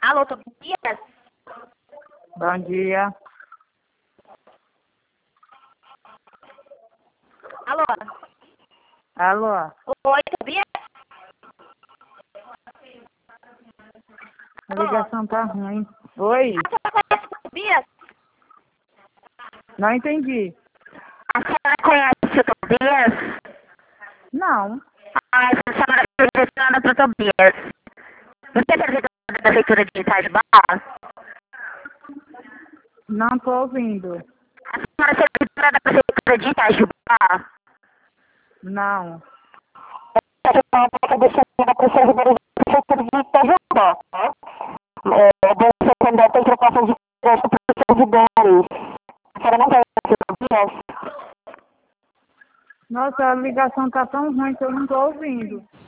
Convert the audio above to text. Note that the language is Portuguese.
Alô, Tobias? Bom dia. Alô? Alô? Oi, Tobias? A ligação tá ruim. Oi? A senhora conhece o Tobias? Não entendi. A senhora conhece o Tobias? Não. Ah, essa semana eu direcionada para o Tobias. Você é servidor da Prefeitura de Itajubá? Não tô ouvindo. A senhora é servidora da Prefeitura de Itajubá? Não. Itajubá é destinada para os servidores da Prefeitura de Itajubá, tá? Você também tem trocação de crédito para os servidores. A senhora não conhece o Tobias? Nossa, a ligação tá tão ruim que eu não tô ouvindo.